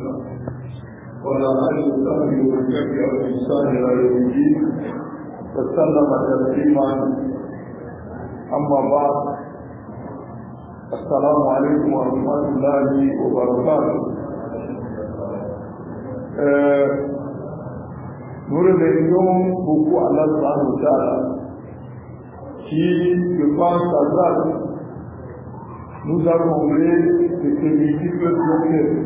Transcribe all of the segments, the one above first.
وعلى آله وصحبه ومن تبعهم بإحسان إلى يوم الدين وسلم تسليما أما بعد السلام عليكم ورحمة الله وبركاته. Nous remercions beaucoup Allah subhanahu wa ta'ala qui, je pense à ça, nous a comblé de ces multiples bienfaits.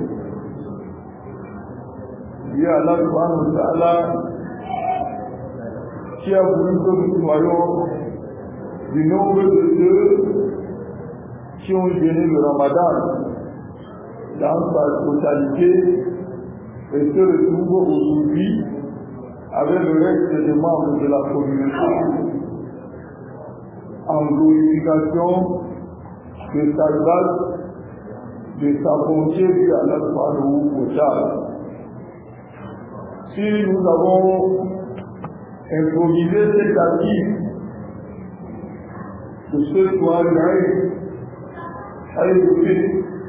Il y a Allah subhanahu wa ta'ala qui a voulu que nous soyons du nombre de ceux qui ont gêné le Ramadan dans sa totalité et se retrouvent aujourd'hui avec le reste des membres de la communauté en glorification de sa grâce, de sa bonté via Allah subhanahu wa ta'ala. Si nous avons improvisé cet acquis de ce soir avec le fait,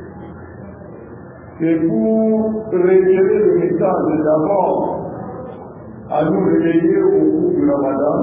c'est pour révéler le message d'abord à nous réveiller au cours du Ramadan,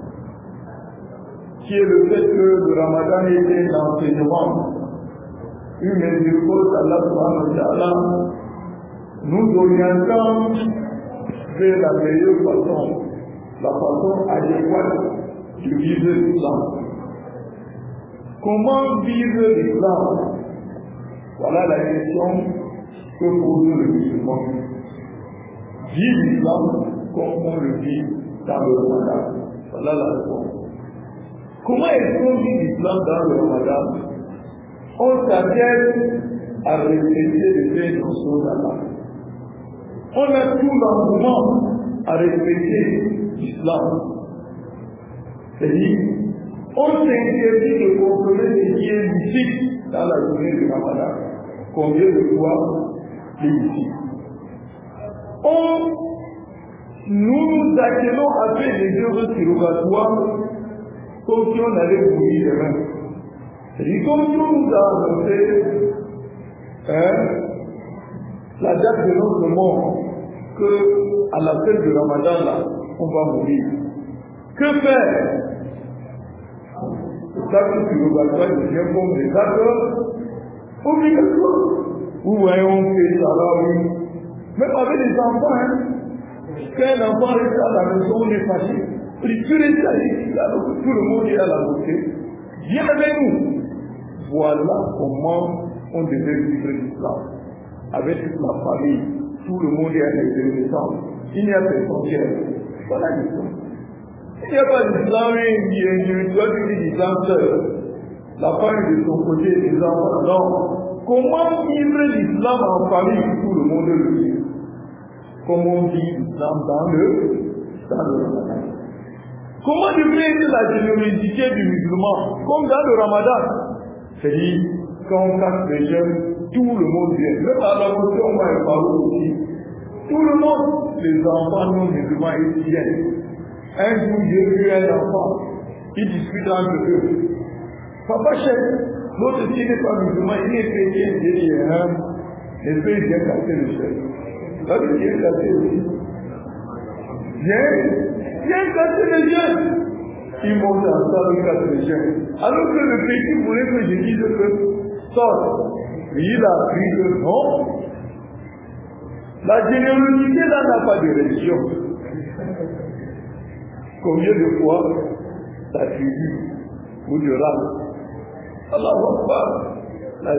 qui est le fait que le Ramadan était l'enseignement, une miséricorde d'Allah subhanahu wa ta'ala, nous orientant vers la meilleure façon, la façon adéquate de vivre l'islam. Comment vivre l'islam? Voilà la question que pose le musulman. Vivre l'islam comme on le vit dans le Ramadan. Voilà la réponse. Comment est-ce qu'on vit l'islam dans le Ramadan? On s'attelle à respecter les faits de Allah. On a tout l'engouement à respecter l'islam. C'est-à-dire, on s'interdit de consommer ce qui est licite dans la journée du Ramadan. Combien de fois licite? Nous nous attelons à faire des œuvres surrogatoires comme si on allait mourir demain. C'est-à-dire, comme si on nous a annoncé la date de notre mort, qu'à la fin du Ramadan, là, on va mourir. Que faire? C'est ça que surrogatoire devient comme des actes obligatoires. Vous voyez, on fait ça là, oui. Même avec les enfants, hein. Quand un enfant reste à la maison, on est fâché. Il peut rester ici, là, tout le monde est à la beauté. Viens avec nous. Voilà comment on devait vivre l'islam. Avec toute la famille, tout le monde est à l'intérieur. Il n'y a personne qui est. Voilà l'islam. Il n'y a pas d'islam individuel, il y a l'islam seul. La famille de son côté, les enfants, non. Comment vivre l'islam en famille? Tout le monde le vit. Comment on vit l'islam dans le Ramadan? Comment devrait être la générosité du musulman comme dans le Ramadan? C'est-à-dire, quand on casse les jeunes, tout le monde vient. Même à la côté, on va parler aussi. Tout le monde, les enfants non musulmans, ils viennent. Un jour, j'ai vu un enfant, il discute entre eux. Papa chef, l'autre qui n'est pas musulman, il est chrétien, il dit, les frères viennent casser le chef. Là, il vient casser aussi. Viens casser les jeunes. Ils montent en salle, ils cassent les jeunes. Alors que le petit voulait que je dise que sort. Il a appris que non. La générosité là n'a pas de religion. Combien de fois la tribu ou le rat? Allah va pas.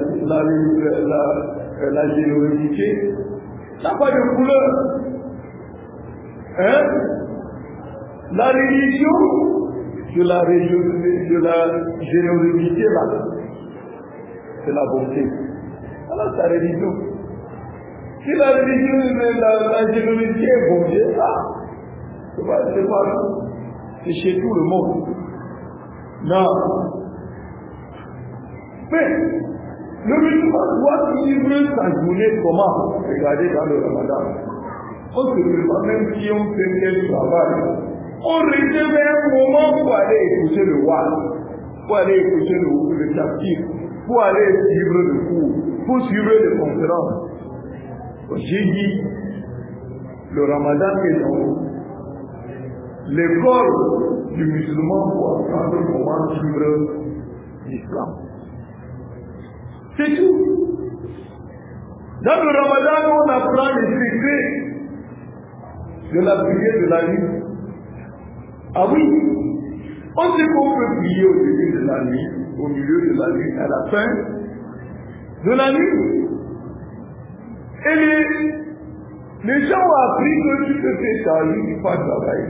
La générosité n'a pas de couleur. Hein? La religion de la générosité là, c'est la bonté. Alors sa religion. Si la religion, la générosité est bonté, c'est pas c'est chez tout le monde. Non. Mais le musulman doit vivre sa journée comment? Regardez dans le Ramadan. On se prépare, même si on fait quel travail. On réserve un moment pour aller écouter le wad, pour aller écouter le tafsir, pour aller suivre le cours, pour suivre les conférences. J'ai dit, le ramadan est dans l'école du musulman pour apprendre comment suivre l'islam. C'est tout. Dans le ramadan, on apprend les secrets de la prière de la nuit. Ah oui, on sait qu'on peut prier au début de la nuit, au milieu de la nuit, à la fin de la nuit. Et les gens ont appris que tu peux faire ta vie, tu pas travailler.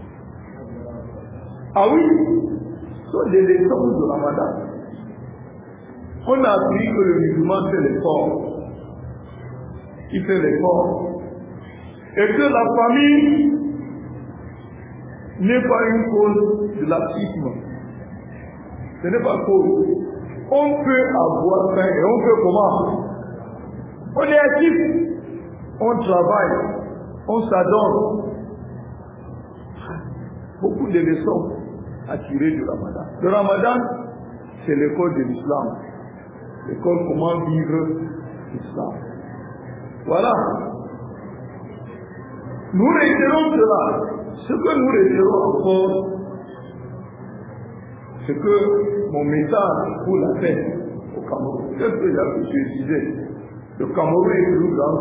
Ah oui, ce sont des leçons de Ramadan. On a appris que le musulman fait l'effort. Il fait l'effort. Et que la famille n'est pas une cause de laxisme. Ce n'est pas cause. On peut avoir faim et on peut comment? On est actif. On travaille. On s'adonne. Beaucoup de leçons à tirer du Ramadan. Le Ramadan, c'est l'école de l'islam. L'école comment vivre l'islam. Voilà. Nous réitérons cela. Ce que nous réitérons encore, c'est que mon message pour la paix au Cameroun, c'est ce que je disais. Le Cameroun est plus grand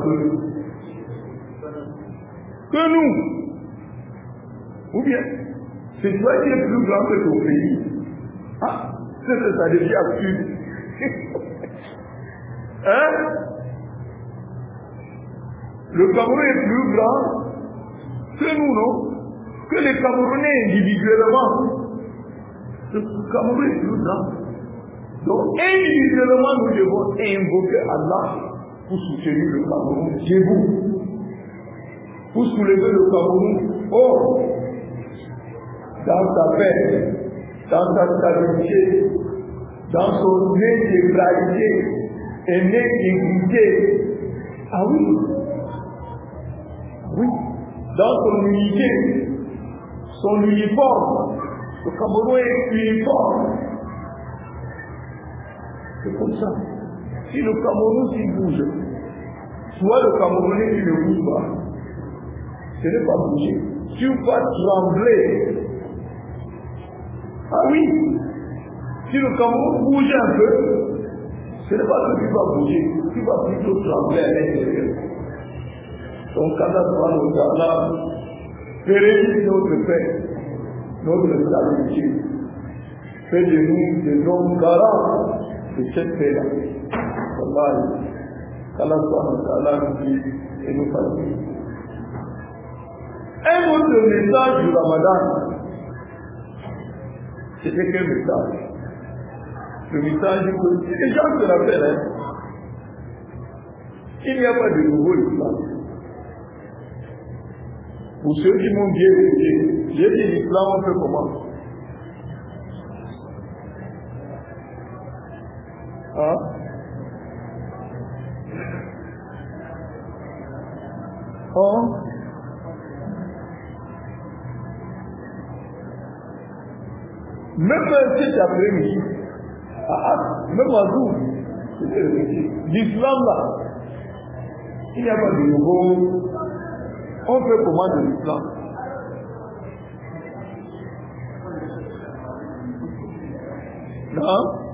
que nous. Ou bien, c'est toi qui es plus grand que ton pays. Ah, c'est que ça devient absurde. Hein? Le Cameroun est plus grand que nous, non? Que les Camerounais individuellement. Le Cameroun est plus grand. Donc, individuellement, nous devons invoquer Allah pour soutenir le Cameroun. Debout. Pour soulever le Cameroun. Oh! Dans sa paix, dans sa stabilité, dans son intégralité et intégrité. Ah oui! Oui! Dans son unité, son uniforme. Le Cameroun est uniforme. C'est comme ça. Si le Cameroun s'il bouge, soit le Camerounais qui ne bouge pas, ce n'est pas bouger. Tu vas trembler. Ah oui, si le Cameroun bouge un peu, ce n'est pas que tu vas bouger, tu vas plutôt trembler à l'intérieur. Donc, Allah pérennise notre paix, notre stabilité. Fais de nous des hommes garants de cette paix-là. Wallahi, qu'Allah nous guide et nous facilite. Un autre message du Ramadan, c'était quel message? Le message que les gens se rappellent, hein? Il n'y a pas de nouveau islam. Pour ceux qui m'ont bien écouté, j'ai dit l'islam, on fait comment? Hein? Hein? Même cet après-midi, même à vous, l'islam là, il n'y a pas de nouveau. On fait comment de l'islam? Non?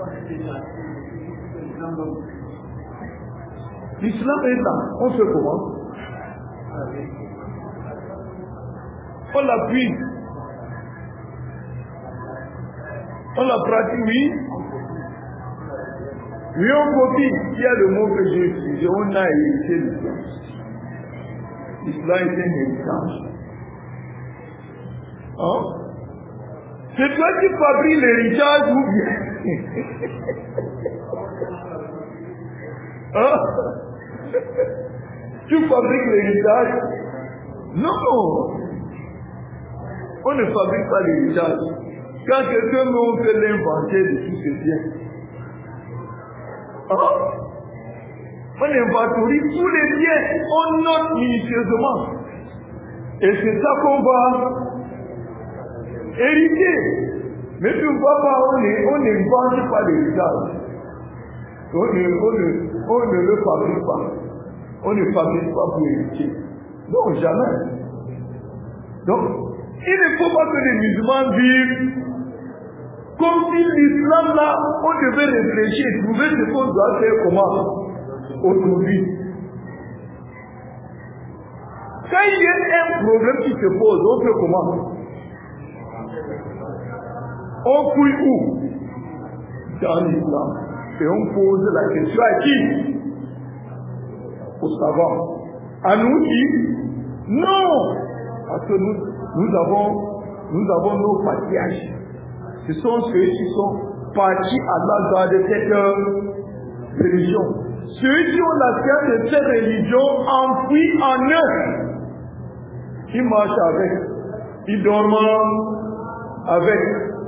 L'islam est là. On fait comment? On l'appuie. On la pratique, oui. Oui, on copie. Il y a le mot que j'ai utilisé. On a hérité l'islam. L'islam est un héritage. Hein? C'est toi qui fabriques l'héritage ou bien? Hein? Tu fabriques l'héritage? Non! On ne fabrique pas l'héritage. Quand quelqu'un me fait l'inventaire de tous ses biens, on inventorie tous les biens, on note minutieusement. Et c'est ça qu'on va hériter. Mais tu ne vois pas, on n'invente pas l'héritage. On ne le fabrique pas. On ne fabrique pas pour hériter. Non, jamais. Donc, il ne faut pas que les musulmans vivent comme si l'islam là, on devait réfléchir, trouver ce qu'on doit faire comment aujourd'hui. Quand il y a un problème qui se pose, on fait comment? On fouille où? Dans l'islam. Et on pose la question à qui? Aux savants. À nous qui? Non! Parce que nous avons nos patriarches. Ce sont ceux qui sont partis à l'endroit de cette religion. Ceux qui ont la science de cette religion enfouis en eux. Ils marchent avec. Ils dorment avec.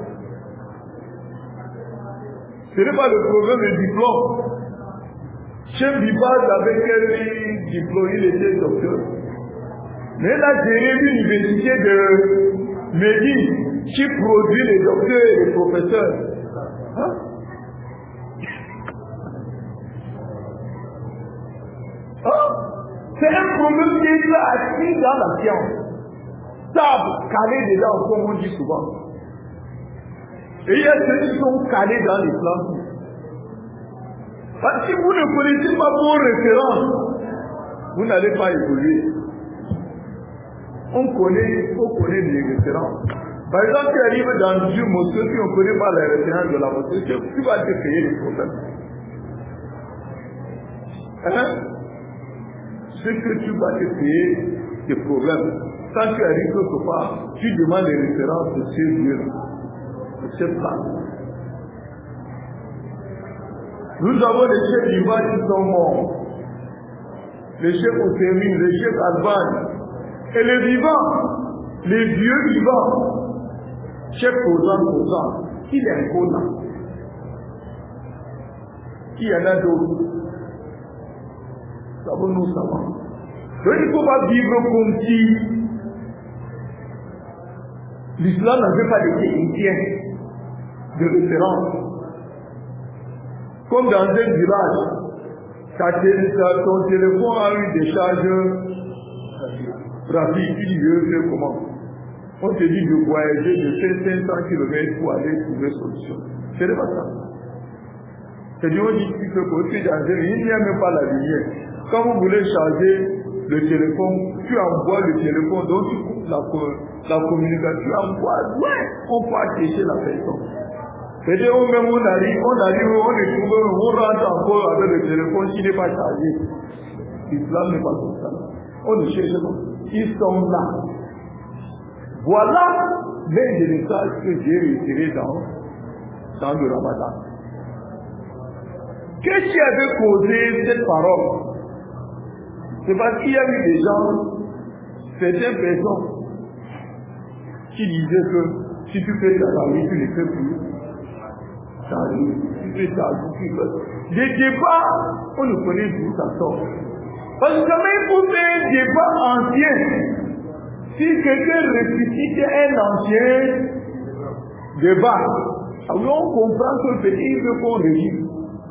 Ce n'est pas le problème du diplôme. Chez Bibaz, avec quel diplôme il était docteur. Mais il a géré l'université de Médine qui produit les docteurs et les professeurs. Hein? Hein? C'est un problème qui est là assis dans la science. Ça a calé dedans, comme on dit souvent. Et il y a ceux qui sont calés dans l'islam. Parce que si vous ne connaissez pas vos références, vous n'allez pas évoluer. On faut connaître les références. Par exemple, tu arrives dans une mosquée, si on ne connaît pas les références de la mosquée, tu vas te créer des problèmes. Hein? C'est que tu vas te créer des problèmes. Quand tu arrives quelque part, tu demandes les références de ces lieux, de ces places. Nous avons des chefs d'Ivoire qui sont morts. Les chefs Oussemi, les chefs Alban. Et les vivants, les vieux vivants, chef Kozan, il est un Kona. Il y en a d'autres. Nous savons. Donc il ne faut pas vivre comme si l'islam n'avait pas de technicien de référence. Comme dans un village, ton téléphone a eu des charges rapide, tu dis, je fais comment? On te dit de voyager de 500 km pour aller trouver solution. Ce n'est pas ça. C'est-à-dire, on dit que tu fais quoi? Tu es dans un, il n'y a même pas la lumière. Quand vous voulez charger le téléphone, tu envoies le téléphone, donc tu coupes la communication, tu envoies loin, on peut acquérir la personne. C'est-à-dire, on arrive, on rentre encore avec le téléphone qui n'est pas chargé. L'islam n'est pas comme ça. On ne cherche pas. Ils sont là. Voilà l'un des messages que j'ai retiré dans le Ramadan. Qu'est-ce qui avait causé cette parole? C'est parce qu'il y a eu des gens, certaines personnes, qui disaient que si tu fais ta vie, tu ne fais plus. Ta vie, tu fais ta vie, tu fais. Des débats, on ne connaît d'où ça sort. Parce que même pour faire un débat ancien, si quelqu'un ressuscite un ancien débat, alors on comprend que le pays veut qu'on réagisse.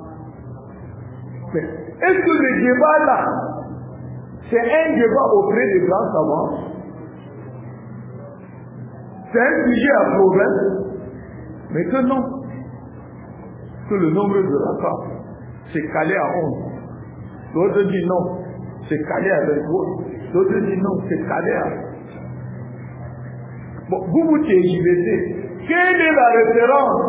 Mais est-ce que le débat là, c'est un débat auprès des grands savants? C'est un sujet à problème? Mais que non. Que le nombre de rakats, c'est calé à 11. L'autre dit non. C'est calé à 23. D'autres disent non, c'est calé à... Bon, vous TJBC, quelle est la référence?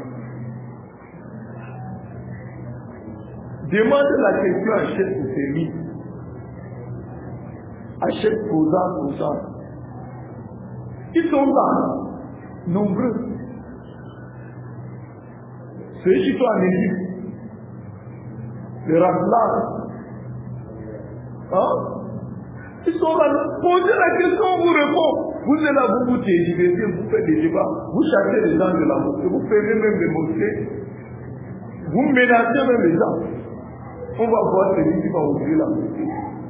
Demande la question à Cheikh Oussemi, à Cheikh Kozan. Ils sont là, nombreux. Ceux qui sont en Égypte, les Raslas, hein? Ils sont là, posez la question, on vous répond. Vous êtes là, vous TJBC, vous faites des débats, vous chassez les gens de la mosquée, vous fermez même les mosquées, vous menacez même les gens. On va voir celui qui va ouvrir la mosquée.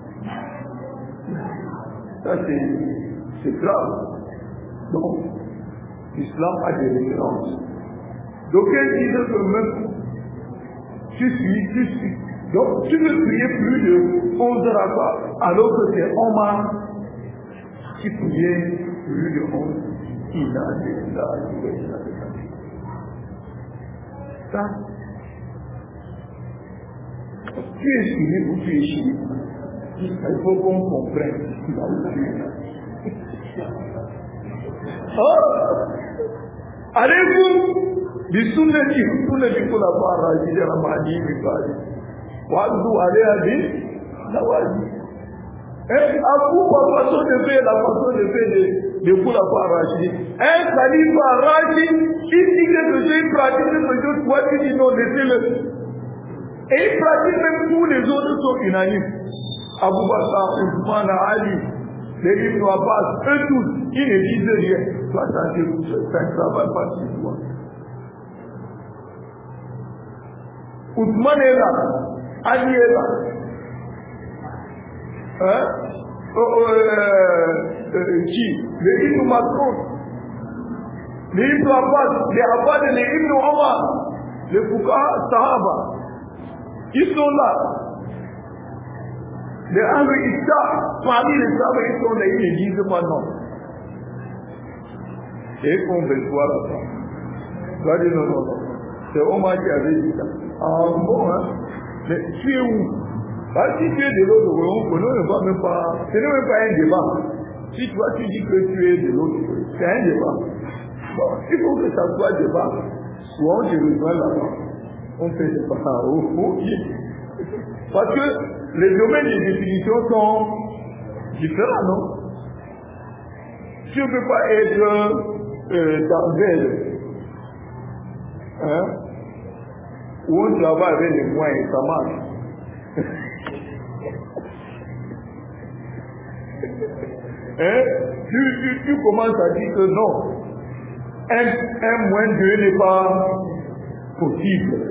Ça c'est grave. Donc, l'islam a des références. Donc, ils disent que même, tu suis, Donc, tu veux prier plus de 11 heures à quoi? Alors que c'est Omar qui priait plus de 11. Il a déjà ça. Tu es suivi ou tu es suivi. Il faut qu'on comprenne là où tu es. Allez-vous du sunnati pour la barre à dire à Madi, Wadu allez la Wadi. À vous, la façon de faire, de pour la barre à dire. Un calife arraché, il dit que je pratique ce que toi tu dis non, laissez-le. Et il pratique même tous les autres sont unanimes. Abu Bakr, Ousmane, Ali, les Ibn Abbas, eux tous, ils ne disent rien. Toi, ça ne travaille pas sur toi. Ousmane est là, Ali est là. Qui? Les Ibn Mas'ud, les Ibn Abbas, les Abbas et les Ibn Omar, les Fuqaha, Sahaba. Ils sont là. Les Ahlul Issa, parmi les Sahaba, ils sont là, ils ne disent pas non. Et qu'on veut voir la femme. Tu vas dire non, non, non. C'est Omar qui avait dit ça. Ah bon, hein? Mais tu es où? Parce que si tu es de l'autre côté, on ne va même pas. Ce n'est même pas un débat. Si toi tu dis que tu es de l'autre côté, c'est un débat. Bon, il faut que ça soit un débat. Soit on te rejoint là-bas. On fait des paroles. Parce que les domaines de définition sont différents, non? Tu ne peux pas être dans l'aide, hein? Où on travaille avec les moyens, ça marche. Hein? Tu commences à dire que non, un moins 2 n'est pas possible.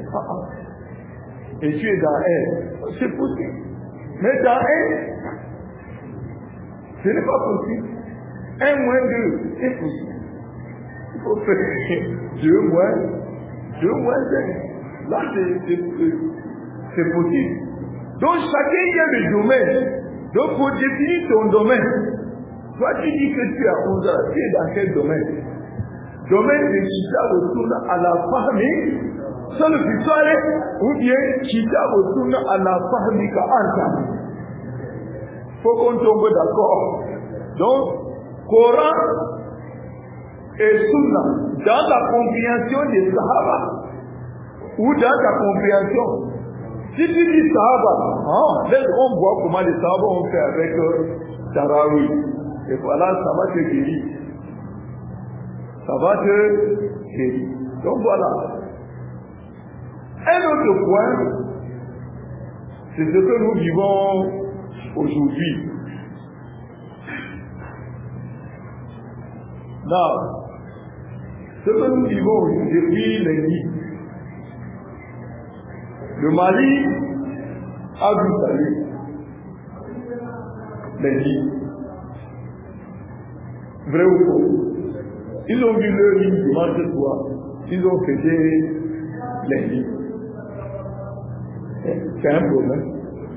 Et tu es dans un, c'est possible. Mais dans un, ce n'est pas possible. 1 moins 2, c'est possible. Il faut faire 2 moins 1. Là, c'est possible. Donc, chacun y a le domaine. Donc, pour définir ton domaine, toi, tu dis que tu as 11 ans, tu es dans quel domaine? Domaine de Chita retourne à la famille, sans le pistolet, ou bien Chita retourne à la famille qu'Anta. Il faut qu'on tombe d'accord. Donc, Coran et Sunna, dans la compréhension des Sahaba, ou dans ta compréhension. Si tu dis Sahaba, laisse on voit comment les Sahaba ont fait avec Tarawi. Et voilà, ça va te guérir. Ça va te guérir. Donc voilà. Un autre point, c'est ce que nous vivons aujourd'hui. Là, ce que nous vivons aujourd'hui depuis lundi, le Mali a vu salut lundi. Vrai ou faux? Ils ont vu leur ligne dimanche soir. Ils ont fêté lundi. C'est un problème.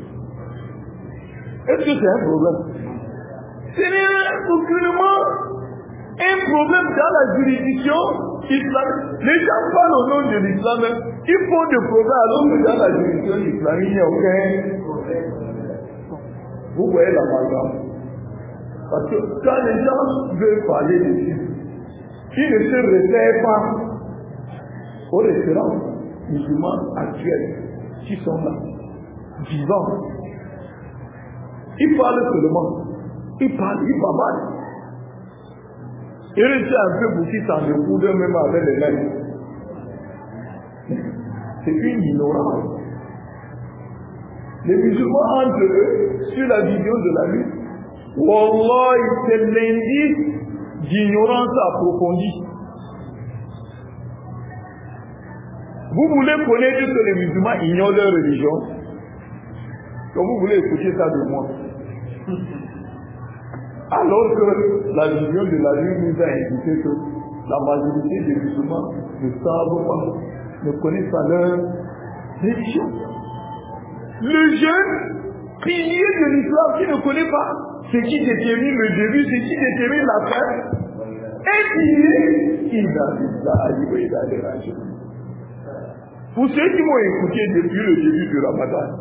Est-ce que c'est un problème? Ce n'est aucunement un problème dans la juridiction islamique. Les gens parlent au nom de l'islam. Ils font des progrès alors que dans la juridiction islamique, il n'y a aucun problème. Vous voyez l'amalgame. Parce que quand les gens veulent parler dessus, ils ne se réfèrent pas aux références musulmans actuels qui sont là, vivants. Ils parlent seulement. Ils parlent. Ils restent un peu pour qu'ils s'en découdent même avec les mains. C'est une ignorance. Les musulmans entre eux, sur la vision de la lutte, Wallah, c'est l'indice d'ignorance approfondie. Vous voulez connaître que les musulmans ignorent leur religion? Donc vous voulez écouter ça de moi. Alors que la vision de la lutte nous a indiqué que la majorité des musulmans ne savent pas, ne connaissent pas leur religion. Le jeune pilier de l'islam qui ne connaît pas ce qui détermine le début, ce qui détermine la fin, un pilier, il a des rages. Pour ceux qui m'ont écouté depuis le début du Ramadan,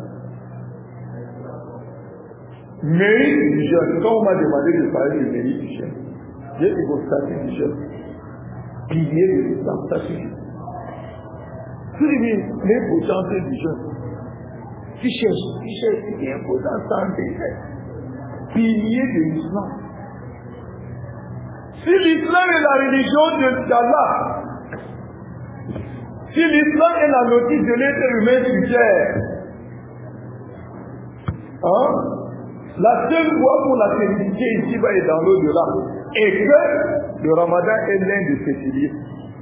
mérite du jeûne, quand on m'a demandé de parler du mérite du jeûne, j'ai dit vos statuts du jeûne, pilier de l'islam, ça suffit. Tout le monde, l'importance du jeûne. Tu cherches, c'est important, santé, pilier de l'islam. Si l'islam est la religion d'Allah, si l'islam est la notice de l'être humain sur terre, la seule voie pour la félicité ici-bas et dans l'au-delà, et que le Ramadan est l'un de ces piliers.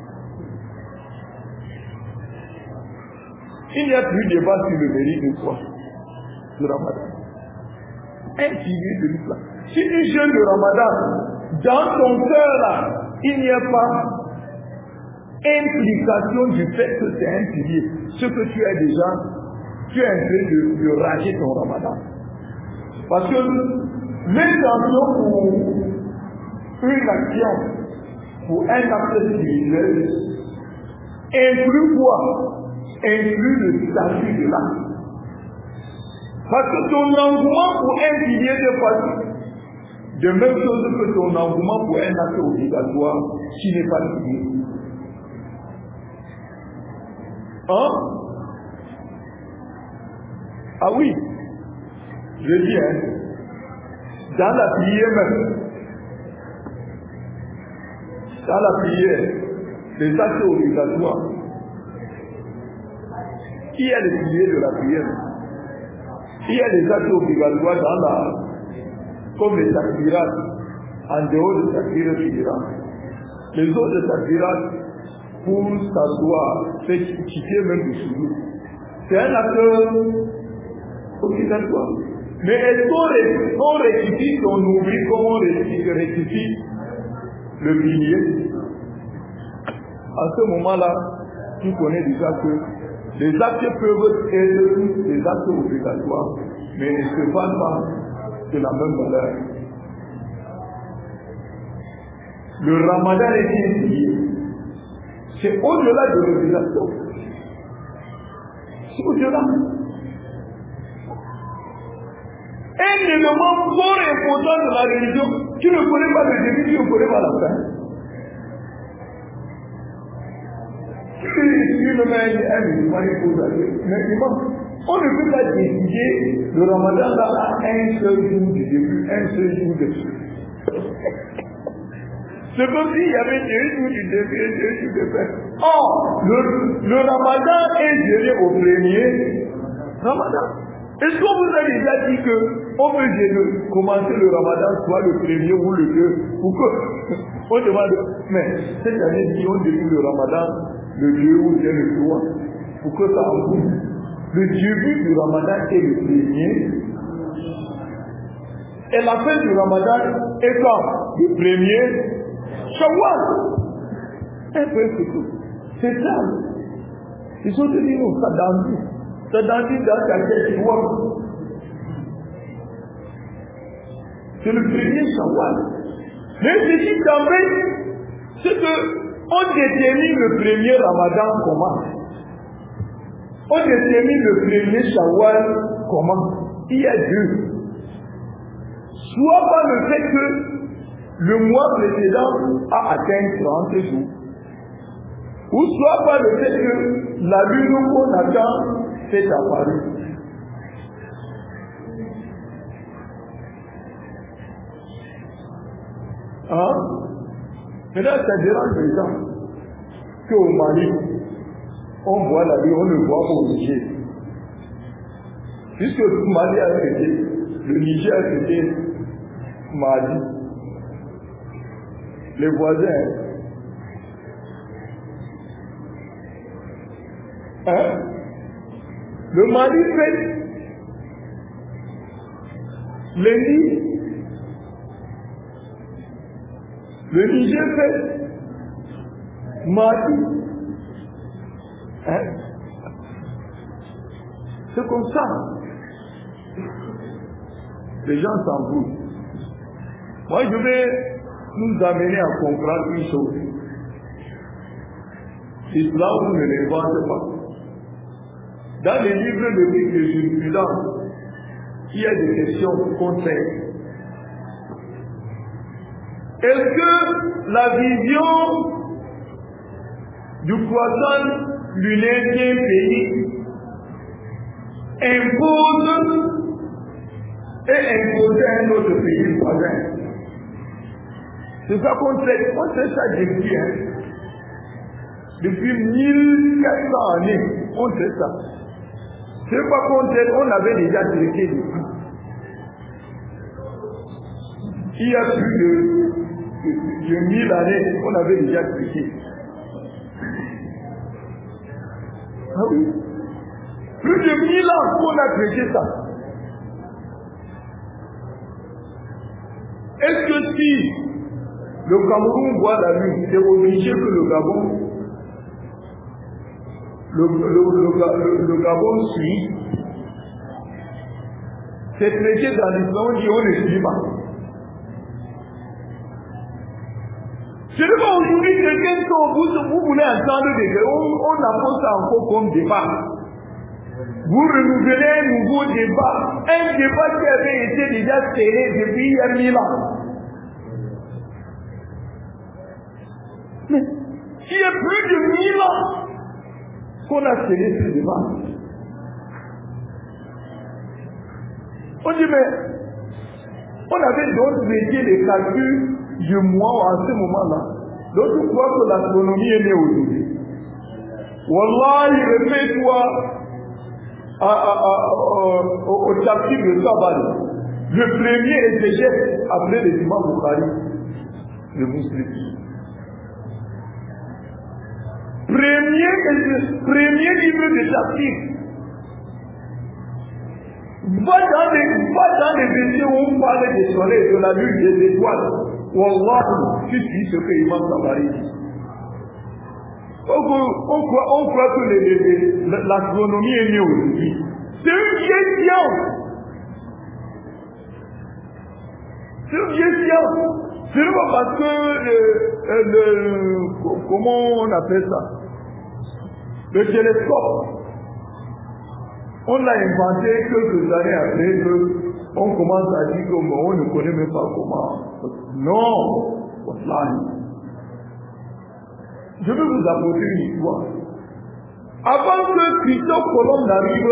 Il n'y a plus de débat sur le mérite de quoi? Du Ramadan. Un pilier de l'islam. Si tu jeûnes le Ramadan, dans ton cœur là, il n'y a pas implication du fait que c'est un pilier. Ce que tu as déjà, tu es en train de rager ton Ramadan. Parce que l'intention pour une action, pour un acte spirituel, inclut quoi? Inclut le statut de l'acte. Parce que ton engouement pour un pilier de pratique, de même chose que ton engouement pour un acte obligatoire qui n'est pas pilier. Ah oui, je dis, dans la prière même, dans la prière, les actes obligatoires, qui est le pilier de la prière? Il y a des actes obligatoires dans la, comme les takbirat, en dehors des takbirat. Les autres takbirat, pour s'asseoir, c'est quitter même le sujoud. C'est un acte obligatoire. Mais est-ce qu'on rectifie, qu'on oublie, comment on rectifie le pilier? À ce moment-là, tu connais déjà que les actes peuvent être des actes obligatoires, mais ne se valent pas de la même valeur. Le Ramadan est un pilier. C'est au-delà de l'obligation. C'est au-delà. Un élément fort important de la religion, tu ne connais pas le début, tu ne connais pas la fin. On ne peut pas décider le Ramadan à un seul jour du début, un seul jour de fin. C'est comme s'il y avait 2 jours du début et 2 jours de fin. Or, le Ramadan est géré au premier Ramadan. Est-ce qu'on vous a déjà dit qu'on peut commencer le Ramadan soit le premier ou le 2? Pourquoi? On demande, mais cette année, si on débute le Ramadan le 2 ou bien le 3, pour que ça en coûte. Le début du Ramadan est le premier. Et la fin du Ramadan est quand? Le premier Shawwal. Un peu c'est tout. C'est ça. Ils ont dit non, ça dandine. Ça dandine dans ta tête, tu vois. C'est le premier Shawwal. Mais ce qui t'embête, c'est que on détermine le premier Ramadan comment? On détermine le premier Shawwal comment? Il y a 2. Soit par le fait que le mois précédent a atteint 30 jours, ou soit par le fait que la lune qu'on attend s'est apparue. Maintenant, ça dérange les gens qu'au Mali, on voit la vie, on le voit au Niger. Puisque le Mali a fêté, le Niger a fêté Mali. Les voisins, le Mali fête lundi. Le Niger fait mardi. C'est comme ça. Les gens s'en foutent. Moi, je vais nous amener à comprendre une chose. L'islam, vous ne l'inventez pas. Dans les livres de jurisprudence, il y a des questions contraires. Est-ce que la vision du croissant lunaire d'un pays impose et impose un autre pays voisin? C'est ça qu'on sait ça depuis, hein. Depuis 1400 années, on sait ça. C'est pas qu'on sait, on avait déjà traité depuis. Il y a plus de 1000 années, on avait déjà traité. Ah oui. Plus de 1000 ans qu'on a traité ça. Est-ce que si le Cameroun voit la lune, c'est obligé que le Gabon suit? C'est traité dans l'islam, on dit on ne suit pas. Je ne sais pas aujourd'hui, quelqu'un que vous voulez entendre des gars, on apprend ça encore comme débat. Vous renouvelez un nouveau débat, un débat qui avait été déjà scellé depuis il y a 1000 ans. Mais il y a plus de 1000 ans qu'on a scellé ce débat. On dit, mais on avait donc métier les calculs du mois à ce moment-là. D'autres croient que l'astronomie est née aujourd'hui. Wallahi, répète-toi au chapitre de Sabbath. Le premier exégète après les imams Bukhari, le musulman. Premier livre de chapitre. Va dans les versets où on parle des soleils, de la lune, des étoiles. Wallah, tu suis ce que Imam Tabari dit. On croit que l'astronomie est née aujourd'hui. C'est une vieille science. C'est une vieille science. C'est pas parce que comment on appelle ça? Le télescope. On l'a inventé quelques années après on commence à dire qu'on ne connaît même pas comment. Non, je vais vous apporter une histoire. Avant que Christophe Colomb n'arrive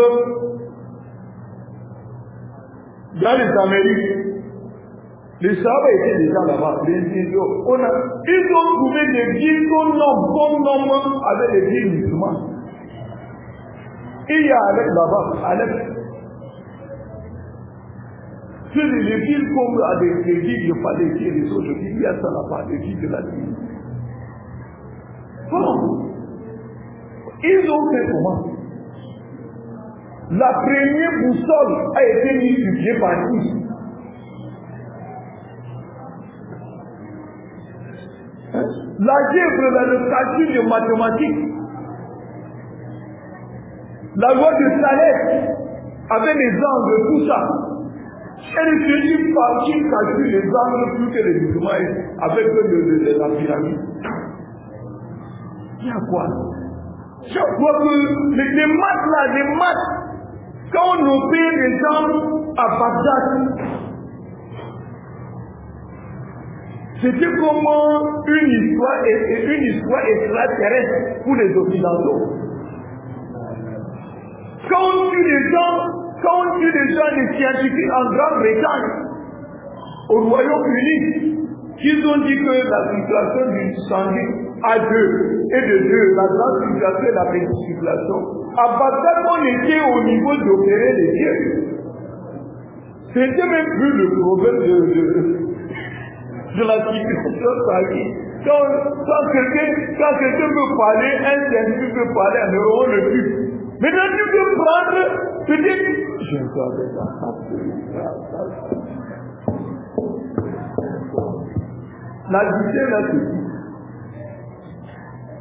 dans les Amériques, les Sahaba étaient déjà là-bas. Ils ont trouvé des villes qu'on nomme avec les villes musulmanes. Il y a Alep là-bas, Alep. Sur les villes comme des villes de Palestine et les autres villes, il y a ça là-bas, les villes de la ville. Bon. Ils ont fait comment? La première boussole a été mise sur pied par qui? L'algèbre, le calcul de mathématiques, la loi de Thalès, avec les angles, tout ça. Elle se dit par qui calcule les angles plus que les musulmans avec la pyramide. Il y a quoi? Chaque fois que les maths là, les maths, quand on opère les gens à Bagdad, c'était comme une histoire extraterrestre pour les Occidentaux. Quand on tue des gens, des scientifiques en Grande-Bretagne, au Royaume-Uni, qu'ils ont dit que la circulation du sanguin a deux, et de deux, la grande circulation et la petite circulation. À Bagdad, on était au niveau d'opérer les yeux. C'était même plus le problème de la circulation sanguine. Quand quelqu'un peut parler, un scientifique peut parler en euros, on le tue. Maintenant, tu peux prendre, peut-être, je ne savais pas. La vitesse là,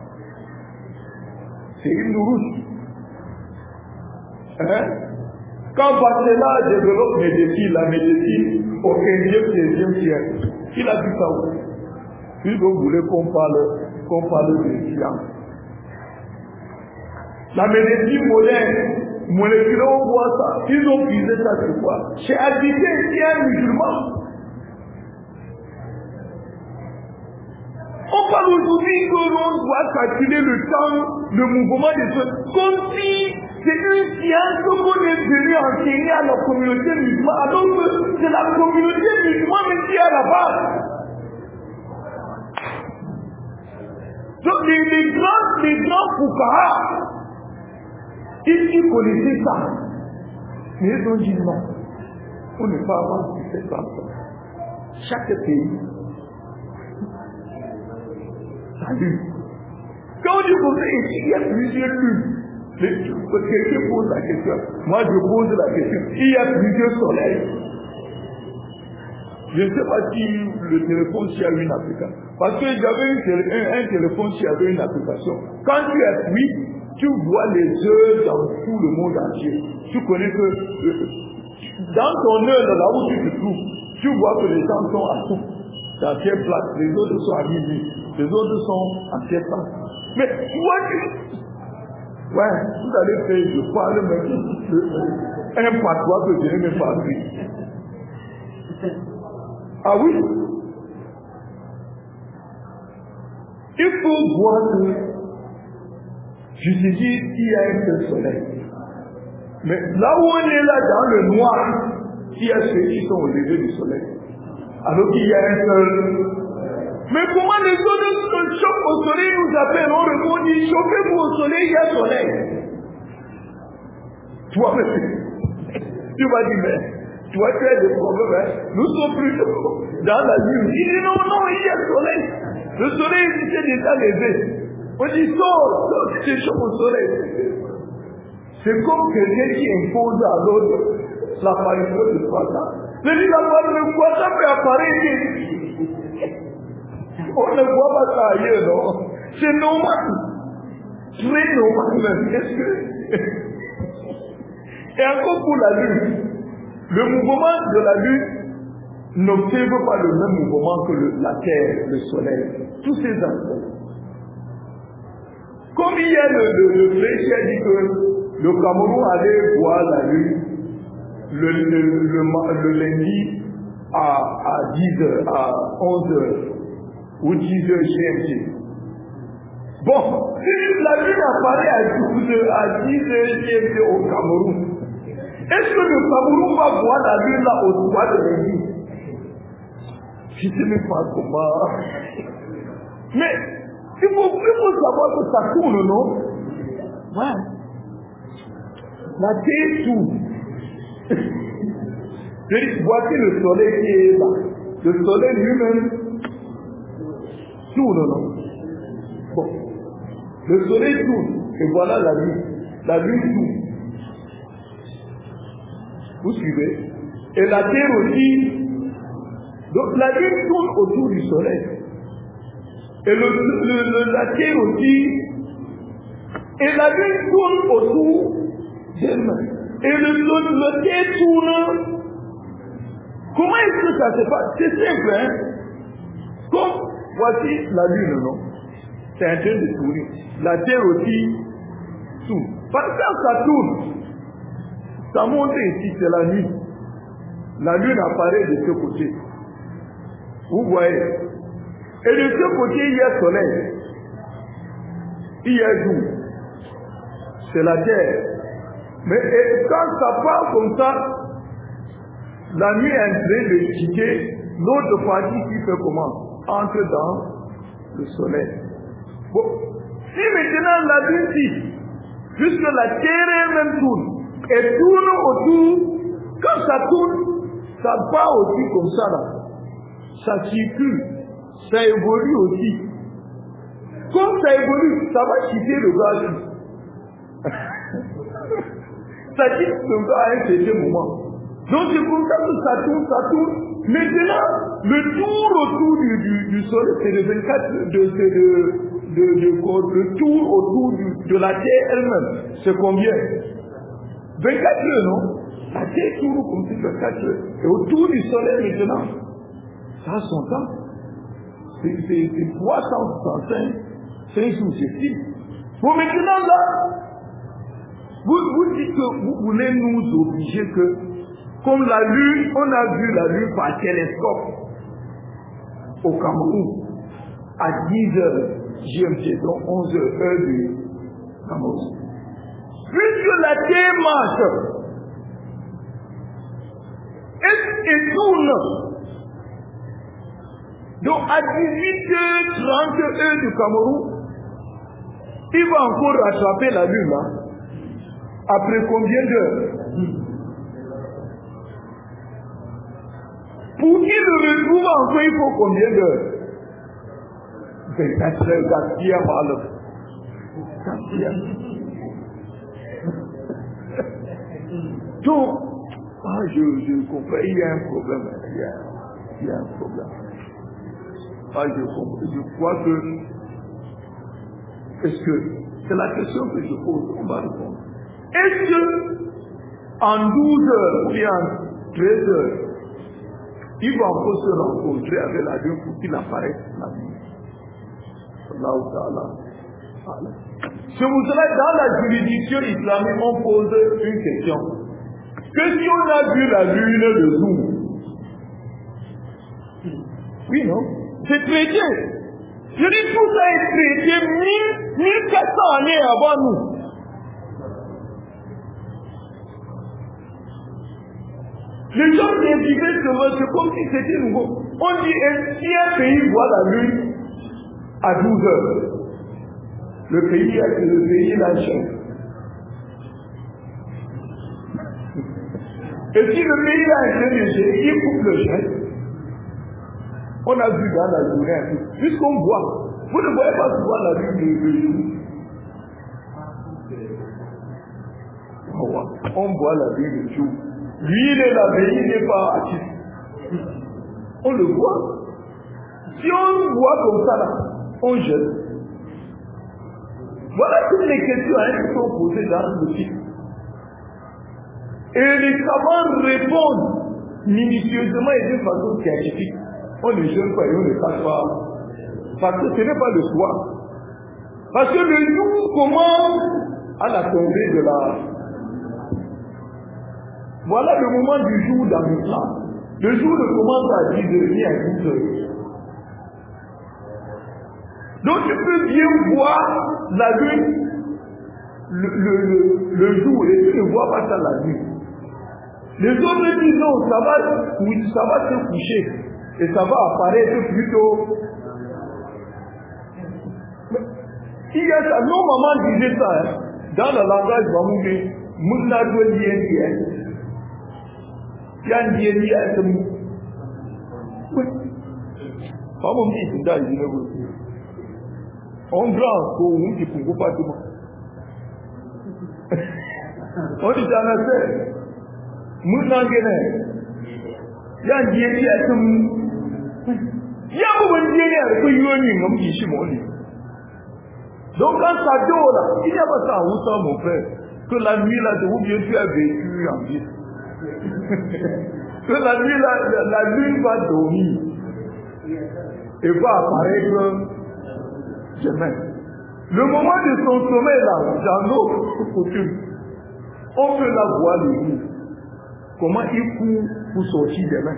c'est une rouge. Hein? Quand Barcelone développe la médecine au 15e, 16e siècle, il a dit ça où? Ils voulaient qu'on parle de science. La médecine moderne, moléculaire, on voit ça. Ils ont puisé ça sur quoi? Chez Adité, il y a un musulman. On parle aujourd'hui que l'on doit calculer le temps, le mouvement des choses, comme si c'est une science qu'on est venu enseigner à la communauté musulmane, alors que c'est la communauté musulmane qui est à la base. Donc les grands Foucaha, ils connaissaient ça. Mais ils ont dit non. On ne peut pas avoir cette façon. Chaque pays, ça lutte. Quand on dit comme ça, il y a plusieurs luttes. Quelqu'un pose la question. Moi, je pose la question. Il y a plusieurs soleils. Je ne sais pas si le téléphone s'il y a une application. Parce que j'avais un téléphone qui avait une application. Quand tu appuies, tu vois les heures dans tout le monde entier. Tu connais que dans ton heure, là où tu te trouves, tu vois que les gens sont à tout. Dans quelle place, les autres sont à midi, les autres sont à quelle place. Mais toi, ouais, vous allez faire, je parle même un patois que je n'ai même pas appris. Ah oui? Il faut voir que, je te dis, il y a un seul soleil. Mais là où on est là, dans le noir, il y a ceux qui sont au lever du soleil. Alors qu'il y a un seul. Mais comment les autres chauffent au soleil, nous appellent, on répond, dit, chauffez-vous au soleil, il y a soleil. Toi, tu vas dire, mais toi, tu as des problèmes, hein? Nous sommes plutôt dans la lune. Il dit, non, il y a soleil. Le soleil, il s'est déjà levé. On dit, sors, tu te chauffes au soleil. C'est comme quelqu'un qui impose à l'autre l'apparition de Satan. Je dis, le Satan peut apparaître. On ne voit pas ça ailleurs, non? C'est normal. Très normal même. Est-ce que... Et encore pour la lune. Le mouvement de la lune n'observe pas le même mouvement que la Terre, le Soleil. Tous ces aspects. Comme il y a le frère qui a dit que le Cameroun allait voir la lune le lundi à 10h, à 11h ou 10h GMT. Bon, la lune apparaît à 10h GMT au Cameroun. Est-ce que le Cameroun va voir la lune là au soir de lundi? Je ne sais même pas comment. Mais il faut savoir que ça tourne, non? Ouais. La Terre tourne. Voici le soleil qui est là. Le soleil lui-même tourne, non? Bon. Le soleil tourne. Et voilà la lune. La lune tourne. Vous suivez? Et la Terre aussi. Donc la lune tourne autour du soleil. Et la Terre aussi. Et la lune tourne autour d'elle-même. Et le Terre tourne. Comment est-ce que ça se passe? C'est simple, hein? Comme voici la lune, non? C'est en train de tourner. La Terre aussi tourne. Parce que quand ça tourne, ça monte ici, c'est la nuit. La lune apparaît de ce côté. Vous voyez? Et de ce côté, il y a soleil. Il y a jour. C'est la terre. Mais quand ça part comme ça, la nuit est en train de quitter, l'autre partie qui fait comment? Entre dans le soleil. Bon. Si maintenant la lune dit, puisque la terre elle-même tourne, et tourne autour, quand ça tourne, ça part aussi comme ça là. Ça circule, ça évolue aussi. Comme ça évolue, ça va quitter le gaz. Ça quitte le gaz à un certain moment. Donc c'est comme ça que ça tourne. Maintenant, le tour autour du soleil, c'est le 24 le tour autour de la Terre elle-même. C'est combien? 24 heures, non? La Terre tourne comme si le 4 heures. Et autour du soleil maintenant, ça a son temps. C'est 365, 5 jours, c'est fini. Bon, maintenant là, vous dites que vous voulez nous obliger que, comme la Lune, on a vu la Lune par télescope au Cameroun à 10 heures GMT, donc 11 heures, heure du Cameroun. Puisque la Terre marche, et tourne. Donc à 18h30 heure du Cameroun, il va encore rattraper la Lune là. Après combien d'heures? Pour qu'il le retrouve encore, il faut combien d'heures? 24 heures, quatrième alors. Donc, je comprends, il y a un problème. Il y a un problème. Je crois que, est-ce que, c'est la question que je pose, on va répondre. Est-ce que, en 12 heures ou bien en 13 heures, il va encore se rencontrer avec la Lune pour qu'il apparaisse la nuit? C'est pour cela que dans la juridiction islamique, on pose une question. Que si on a vu la Lune le jour? Oui, non? C'est traité. Je dis tout ça est traité 1400 années avant nous. Les gens qui vivaient sur eux, c'est comme si c'était nouveau. On dit, si un pays voit la Lune à 12 heures, le pays lâche. Et si le pays a un chien, il coupe le chien. On a vu dans la journée, puisqu'on voit, vous ne voyez pas souvent la Lune le jour. On voit la Lune le jour. Lui, il est là, mais il n'est pas actif. On le voit. Si on voit comme ça, là, on jette. Voilà toutes les questions qui sont posées dans le film. Et les savants répondent minutieusement et d'une façon scientifique. On ne jeune pas et on ne cache pas. Parce que ce n'est pas le soir. Parce que le jour commence à la tombée de la... Voilà le moment du jour dans l'islam. Le jour ne commence à 10h30 à 12h. Donc tu peux bien voir la lune le jour et tu ne vois pas ça la nuit. Les autres disent non, ça va se coucher et ça va apparaître plutôt. Il y a ça, nos mamans disaient ça, hein, dans le langage bamougé, Mouna doit dire Yann dit c'est mou. Oui. Pas mon dit, c'est dans les négociations. On grand pour nous qui ne pas tout le monde. On dit dans la terre. Mouna Guéné. Yann dit c'est mou. Yann vous dit avec que Yoni, on dit chez moi. Donc quand ça dort là, il n'y a pas ça où ça mon frère. Que la nuit là, de où bien tu as vécu en vie. Que la nuit là, la lune va dormir. Et va apparaître demain. Le moment de son sommeil là, dans notre coutume, on peut la voir le jour. Comment il court pour sortir demain.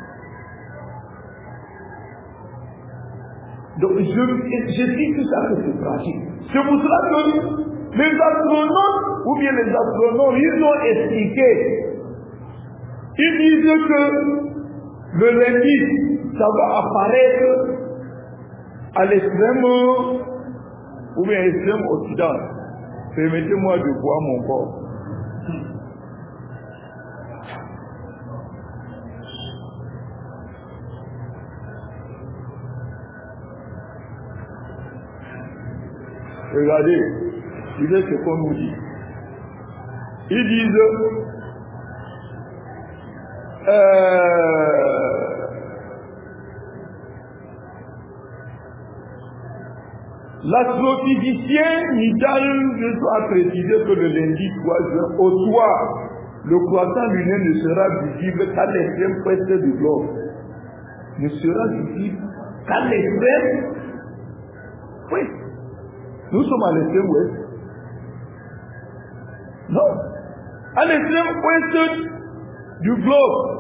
Donc je dis tout ça que c'est pratique. C'est pour cela que les astronomes, ou bien les astronomes, ils ont expliqué. Ils disent que le lundi, ça va apparaître à l'extrême, ou bien à l'extrême occident. Permettez-moi de voir mon corps. Regardez, il est ce qu'on nous dit. Ils disent l'astrophysicien Nidal a précisé que le lundi 3 juin au soir, le croissant lunaire ne sera visible qu'à l'extrême ouest du globe. Ne sera visible qu'à l'extrême ouest. Nous sommes à l'extrême ouest. Non. À l'extrême ouest du globe.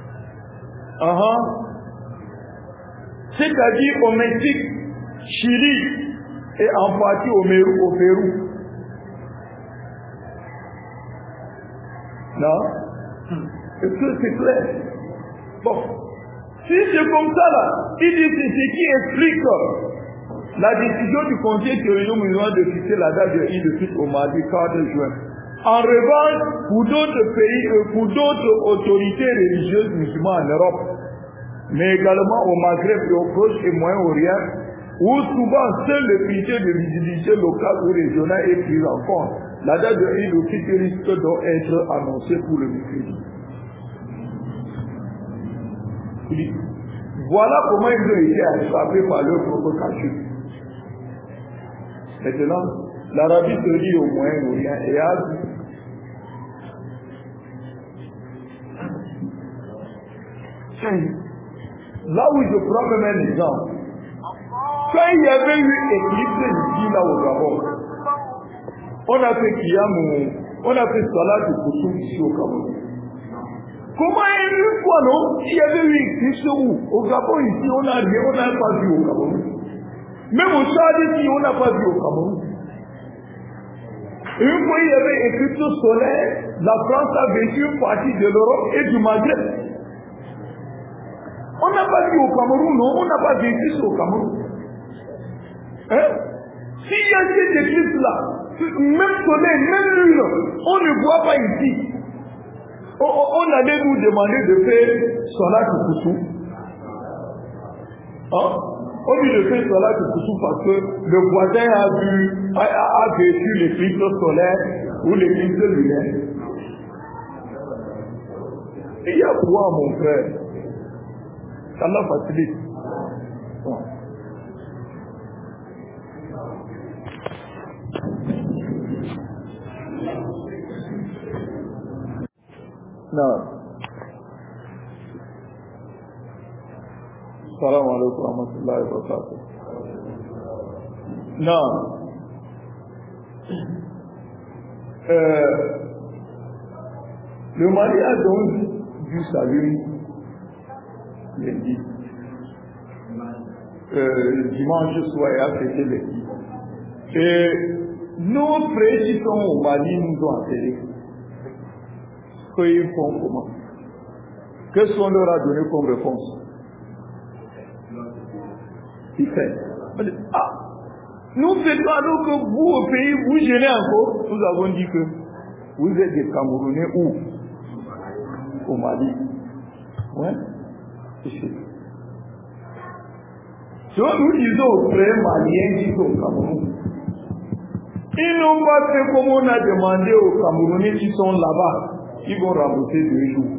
C'est-à-dire au Mexique, Chili et en partie au Pérou. Non? Est-ce que c'est clair? Bon. Si c'est comme ça là, il dit c'est ce qui explique la décision du Conseil théologique musulman de fixer la date de Eid al-Fitr au mardi 4 juin. En revanche, pour d'autres pays, pour d'autres autorités religieuses musulmanes en Europe, mais également au Maghreb et au Proche et Moyen-Orient, où souvent seul le critère de visibilité locale ou régionale est pris en compte, la date de Eid al-Fitr risque donc d'être annoncée pour le mercredi. Voilà comment ils ont été attrapés par leur propre cachup. Maintenant, l'Arabie Saoudite au Moyen-Orient et Asie. Là où je prends même un exemple, quand il y avait eu éclipse ici, là au Gabon, on a fait Kiyam, on a fait Salat de Koutoum ici au Cameroun. Comment une fois, non, il y avait eu éclipse où? Au Gabon ici, on n'a rien, on n'a pas vu au Cameroun. Même au Tchad ici, on n'a pas vu au Cameroun. Et une fois, il y avait éclipse solaire, la France a vécu une partie de l'Europe et du Maghreb. On n'a pas vu au Cameroun, non, on n'a pas vécu ça au Cameroun. Hein? S'il y a cette éclipse-là, même soleil, même lune, on ne voit pas ici. On allait nous demander de faire Salat Koussou. Hein? On dit de faire Salat Koussou parce que le voisin a vécu l'éclipse solaire ou l'éclipse lunaire. Il y a quoi, mon frère? Allah facilite. Bon. Non. Salam alaikum wa rahmatullahi wa barakatuh. Non. Le mari a donc vu sa lune lundi. Dimanche soir, il a fêté lundi. Et nos frères qui sont au Mali nous ont appelés. Qu'ils font comment? Qu'est-ce qu'on leur a donné comme réponse? Il fait. Ah, nous faisons alors que vous au pays, vous gênez encore. Nous avons dit que vous êtes des Camerounais où? Au Mali. Ouais. Ici. Donc nous disons aux frères maliens qui sont au Cameroun. Ils n'ont pas fait comme on a demandé aux Camerounais qui sont là-bas. Ils vont rembourser 2 jours.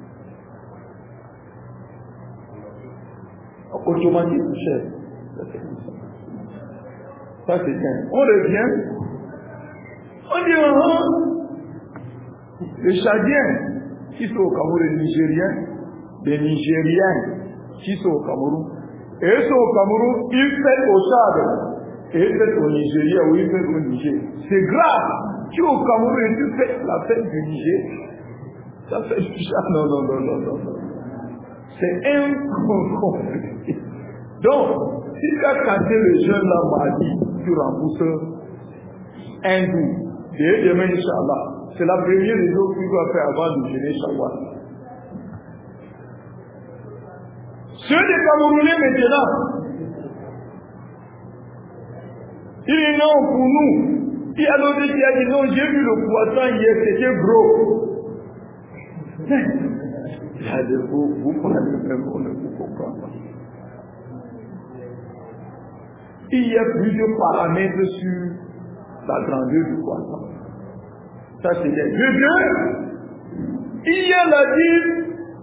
Automatique, cher. Ça c'est bien. On revient. On dit, les Tchadiens qui sont au Cameroun, les Nigériens qui sont au Cameroun. Et ils sont au Cameroun, ils fêtent au Tchad. Et ils fêtent au Nigeria ou ils fêtent au Niger. C'est grave. Tu es au Cameroun et tu fais la fête du Niger. Ça fait du Tchad. Non. C'est incompréhensible. Donc, si tu as cassé le jeune là mardi, tu rembourses un jour. Et demain, Inch'Allah. C'est la première raison qu'il doit faire avant de jeûner Shawwal. Ceux des Camerounais maintenant, il est non pour nous. Il y a l'autre qui a dit non, j'ai vu le poisson hier, c'était gros. Il y a des vous prenez même, on ne vous comprend pas. Il y a plusieurs paramètres sur la grandeur du poisson. Ça c'est bien. De deux, il y a la dire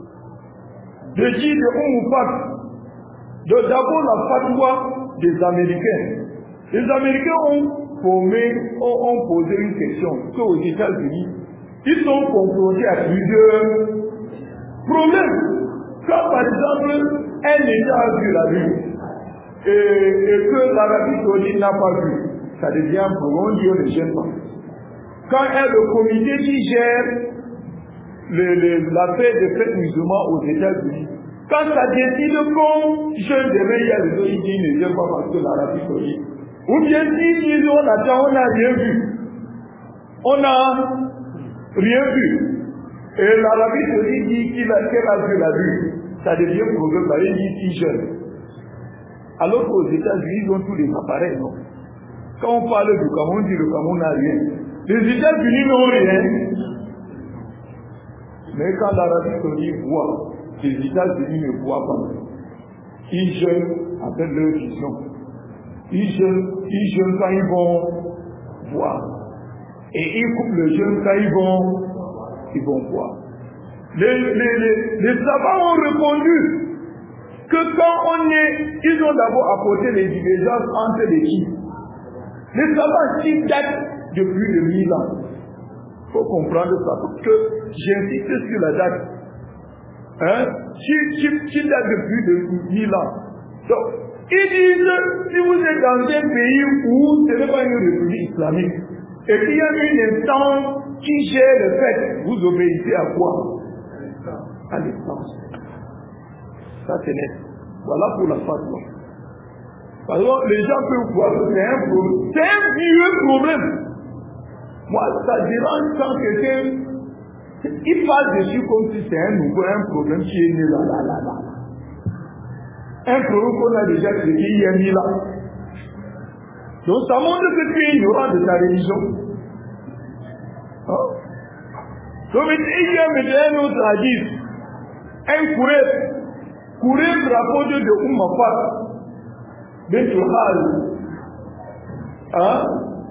de d'abord la fatwa des Américains. Les Américains ont posé une question qu'aux États-Unis, ils sont confrontés à plusieurs problèmes. Quand par exemple, un État a vu la Lune et que l'Arabie Saoudite n'a pas vu, ça devient un problème, on dit on ne gêne pas. Quand est le comité qui gère l'affaire des fêtes musulmans aux États-Unis, quand ça décide qu'on jeûne demain, il y a les autres qui disent ne gêne pas parce que l'Arabie Saoudite. Ou bien s'ils disent on attend, on n'a rien vu. On n'a rien vu. Et l'Arabie Saoudite dit qu'elle a vu la Lune. Ça devient problème, il dit si jeune. Alors qu'aux États-Unis, ils ont tous les appareils, non? Quand on parle du Cameroun, on dit le Cameroun n'a rien. Les États-Unis n'ont rien. Mais quand l'Arabie Saoudite voit, les États-Unis ne voient pas. Ils jeûnent avec leur vision. Ils jeûnent quand ils vont voir. Et ils coupent le jeûne quand ils vont voir. Les savants ont répondu que quand ils ont d'abord apporté les divergences entre les qui. Les savants qui datent de plus de 1000 ans. Il faut comprendre ça, parce que j'insiste sur la date. Qui date de plus de 1000 ans. Donc, ils disent, si vous êtes dans un pays où ce n'est pas une république islamique, et qu'il y a une instance qui gère le fait, vous obéissez à quoi? À l'instance. Ça c'est net. Voilà pour la fatwa. Par exemple, les gens peuvent croire que c'est un problème. C'est un vieux problème. Moi, ça dérange quand quelqu'un il passe dessus comme si c'est un problème qui est né là. Un problème qu'on a déjà traité il y a 1000 ans. Donc ça montre que tu es ignorant de ta religion. Hein? Donc il y a un autre hadith. Un courir rapporté de Ummafat bint Al-Hal. Hein?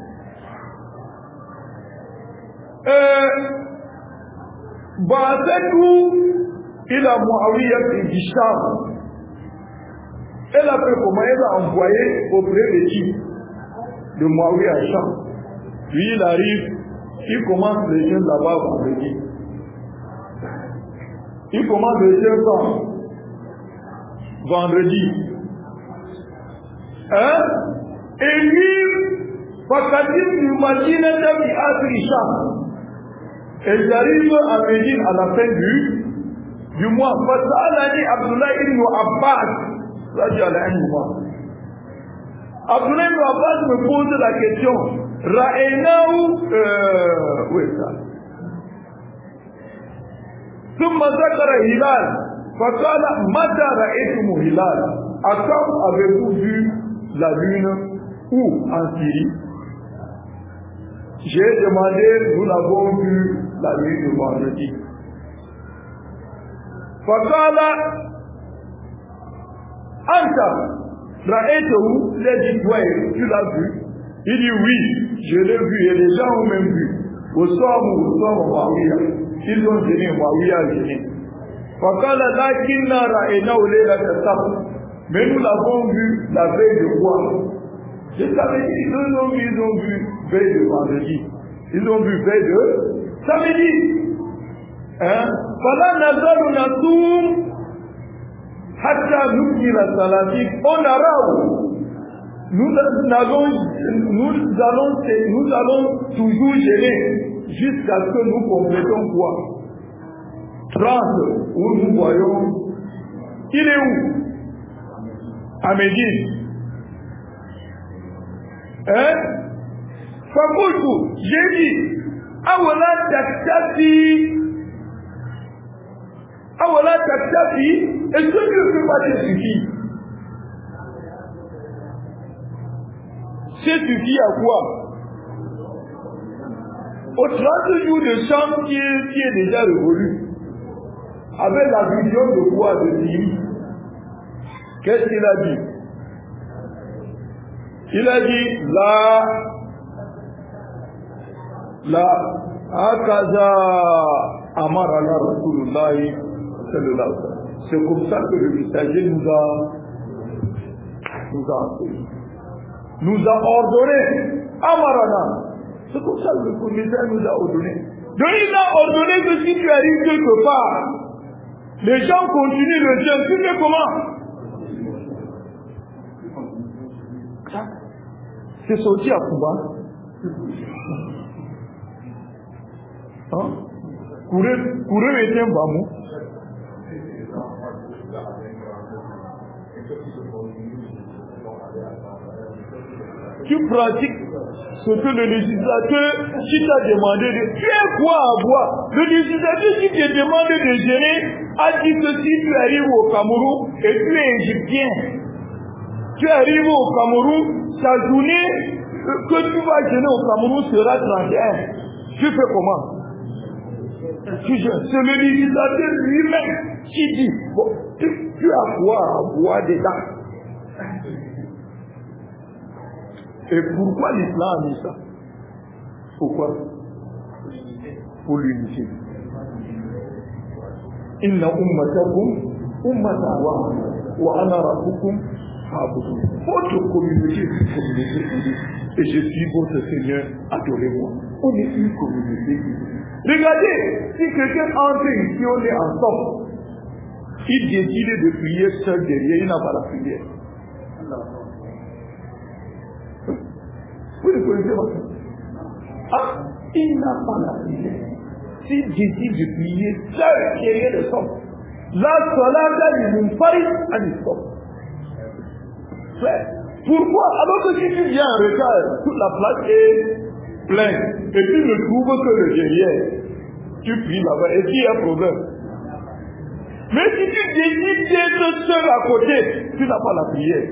Ba'athatu ila Muawiyah ibn Hisham. Elle a fait comment? Elle a envoyé auprès de qui? De Muawiyah à Sham. Lui il arrive, il commence les jeunes là-bas vendredi. Il commence les jeunes quand? Vendredi. Hein? Et lui, Fakatim du Madina Tabi Asri Sham. Et j'arrive à Médine à la fin du mois. Fasalani Abdullah ibn Abbas. Abdullah ibn Abbas me pose la question. Ra'aynahu où est ça? ثم ذكر هلال فقال متى رأيتم هلال? À quand avez-vous vu la lune? Où? En Syrie. J'ai demandé, nous l'avons vu la nuit de vendredi. Fakala Anta Ra'aytahu, il a dit toi, tu l'as vu? Il dit oui, je l'ai vu et les gens ont même vu. Au soir Muawiyah, ils ont gêné, Muawiyah gêné. Fakala lakinna ra'aynahu laylata sabt, mais nous l'avons vu la veille de quoi? Je savais ils ont vu veille de vendredi. Ils ont vu veille de samedi. Hein? Fala nazalu nasum hatta nukmila salatik. On araou. Nous allons toujours gêner jusqu'à ce que nous complétons quoi? 30 où nous voyons. Il est où? À Médine. Hein? Fakultu, j'ai dit, awala taktafi, est-ce que tu ne peux pas te suffire? C'est suffit à quoi? Au 30 jours de chambre qui est déjà révolu, avec la vision de quoi de Syrie. Qu'est-ce qu'il a dit? Il a dit, Akaza Amarana Rasulullah sallallahu alayhi wa sallam. C'est comme ça que le messager nous a ordonné. Amarana. C'est comme ça que le messager nous a ordonné. Donc il a ordonné que si tu arrives quelque part, les gens continuent le jeûne. Tu fais comment? C'est sorti à Cuba. Hein? Courir était un bamou. Tu pratiques ce que le législateur qui t'a demandé de... Tu es quoi à boire? Le législateur qui te demande de gérer a dit que si tu arrives au Cameroun et tu es égyptien, tu arrives au Cameroun, ta journée que tu vas gêner au Cameroun sera 31. Tu fais comment? C'est le législateur lui-même qui dit, bon, tu as quoi à boire dedans? Et pourquoi l'islam a mis ça? Pourquoi? Pour l'unité. Inna ummatakum ummatan wa ana rabbukum fa'budun. Votre communauté est une communauté unie. Et je suis votre Seigneur, adorez-moi. On est une communauté unie. Regardez, si quelqu'un entre ici, on est ensemble. Il décide de prier seul derrière, il n'a pas la prière. Vous ne connaissez pas ça? Ah, il n'a pas la prière. S'il décide de prier seul derrière le sol, la salade du Paris a du stop. Pourquoi? Alors que si tu viens en retard, toute la place est pleine, et tu ne trouves que le derrière, tu pries là-bas, et puis il y a un problème. Mais si tu décides d'être seul à côté, tu n'as pas la prière.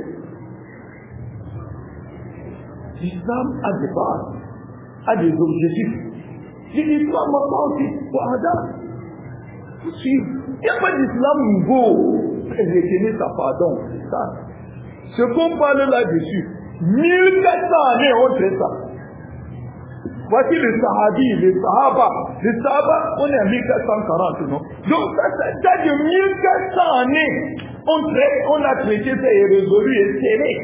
L'islam a des bases, a des objectifs. L'islam n'a pas aussi pour Adam. Il n'y a pas d'islam nouveau. Retenez ça, pardon. Ça. Ce qu'on parle là-dessus, 1400 années on fait ça. Voici les Sahabi, les Sahaba. Les Sahaba, on est en 1440, non? Donc ça de 1400 années, on a traité ça et résolu et serré.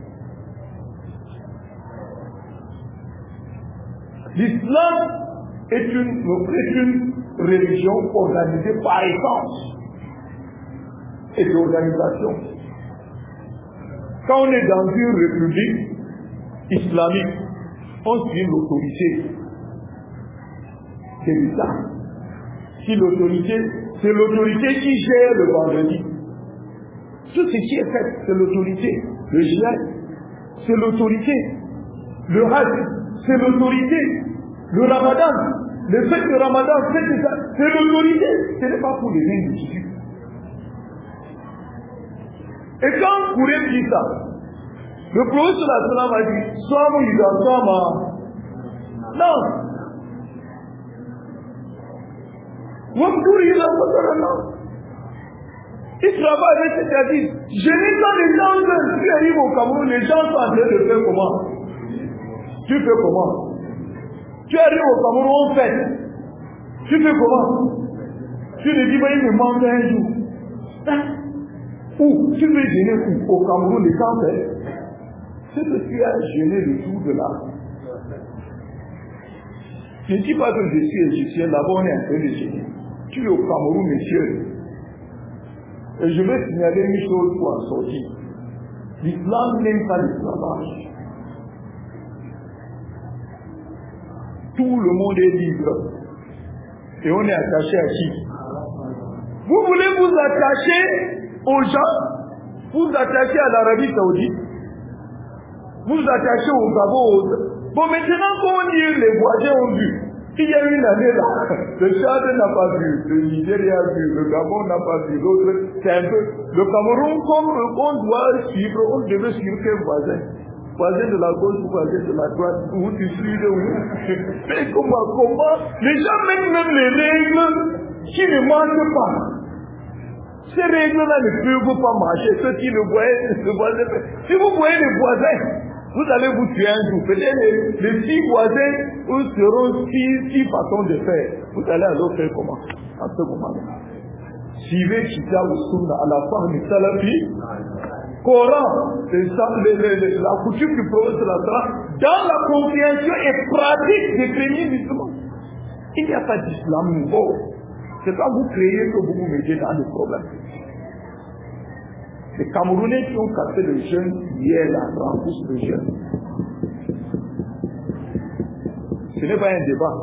L'islam est une religion organisée par essence et d'organisation. Quand on est dans une république islamique, on suit l'autorité. C'est l'État. C'est l'autorité qui gère le vendredi. Tout ce qui est fait, c'est l'autorité. Le djihad, c'est l'autorité. Le hajj, c'est l'autorité. Le ramadan, le fait de ramadan, c'est l'autorité. Ce n'est pas pour les individus. Et quand Kouré dit ça, le prophète sallallahu alayhi wa sallam a dit, somme non. Il travaille avec ses services. Je dis quand les gens veulent, tu arrives au Cameroun, les gens sont en train de faire comment? Tu fais comment? Tu arrives au Cameroun, on fait. Tu fais comment? Tu ne dis pas, il me manque un jour. Où? Tu veux gêner où? Au Cameroun, les gens fait. C'est ce qui a gêné le jour de la. Je ne dis pas que je suis égyptien, là-bas on est en train de gêner. Tu es au Cameroun, monsieur. Et je vais signaler une chose pour en sortir. L'islam n'aime pas l'esclavage. Tout le monde est libre. Et on est attaché à qui? Vous voulez vous attacher aux gens? Vous attachez à l'Arabie Saoudite? Vous attachez au Gabon? Bon, maintenant qu'on dit les voisins ont vu. Il y a une année là, le Tchad n'a pas vu, le Nigeria a vu, le Gabon n'a pas vu, l'autre, c'est un peu. Le Cameroun, comme on doit suivre, on devait suivre quel voisin? Voisin de la gauche ou voisin de la droite, où tu suis de où? Mais comment? Les gens mettent même les règles qui ne marchent pas. Ces règles-là ne peuvent pas marcher. Ceux qui le voient, si vous voyez les voisins, vous allez vous tuer un jour. Peut-être les 6 voisins seront 6 façons de faire. Vous allez alors faire comment? À ce moment-là. Suivez Kitab ou Sunna à la fin du Salafi. Coran, la coutume du prophète dans la compréhension et pratique des premiers musulmans. Il n'y a pas d'islam nouveau. C'est quand vous créez que vous vous mettez dans le problème. Les Camerounais qui ont cassé le jeûne hier, là, renforcent le jeûne. Ce n'est pas un débat.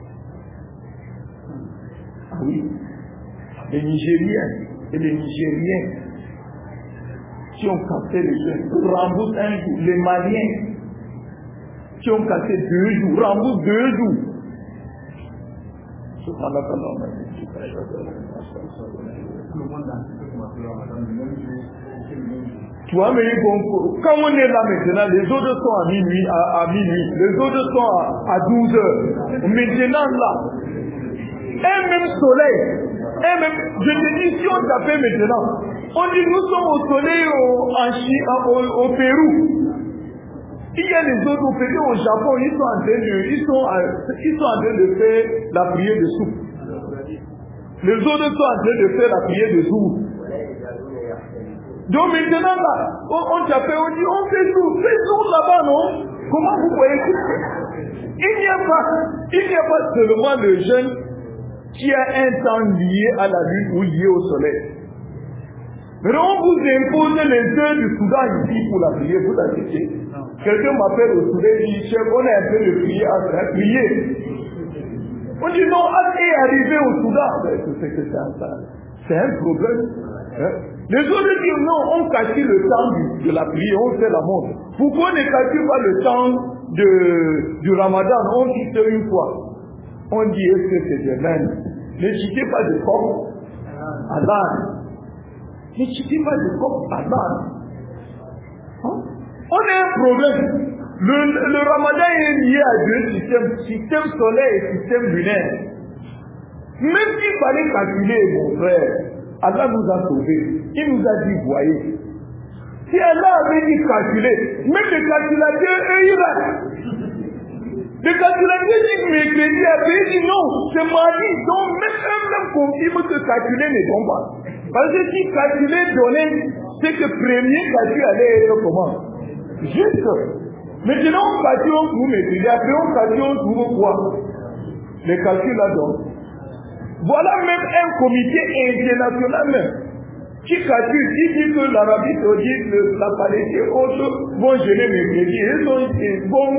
Ah oui. Les Nigériens et les Nigériens qui ont cassé le jeûne remboursent un jour. Les Maliens qui ont cassé 2 jours remboursent 2 jours. Tu vois, mais quand on est là maintenant, les autres sont à minuit, les autres sont à 12 heures. Maintenant là, un même soleil, je te dis, si on t'appelle maintenant, on dit nous sommes au soleil au Pérou. Il y a les autres au Pérou, au Japon, ils sont en train de faire la prière de soupe. Les autres sont en train de faire la prière de soupe. Donc maintenant là, on t'appelle, on dit on fait tout là-bas, non? Comment vous voyez tout? Il n'y a pas seulement le jeûne qui a un temps lié à la lune ou lié au soleil. Mais on vous impose les heures du Soudan ici pour la prière, vous acceptez? Quelqu'un m'appelle au soleil, il dit chef, on est en train de prier à prier. On dit non, est arrivé au Soudan. C'est un problème. Hein? Les autres disent non, on calcule le temps de la prière, on fait la montre. Pourquoi on ne calcule pas le temps du Ramadan? On dit une fois. On dit est-ce que c'est demain? Ne citez pas de coq à l'âne. Ne citez pas de coq à l'âne. Hein? On a un problème. Le Ramadan est lié à deux systèmes, système solaire et système lunaire. Même s'il fallait calculer, mon frère, Allah nous a sauvés. Il nous a dit, voyez. Si Allah avait dit calculer, même les calculateurs, eux, ils restent. Les calculateurs disent mercredi, après ils disent non, c'est mardi. Donc même eux-mêmes confirment que calculer ne tombe pas. Parce que si calculer donnait, c'est que premier calcul allait être comment? Juste. Maintenant on calcule, on trouve mercredi, après on calcule, on trouve quoi? Les calculs là donc. Voilà même un comité international même qui calcule, qui dit que l'Arabie Saoudite, la Palestine, autres vont gêner mercredi. Ils vont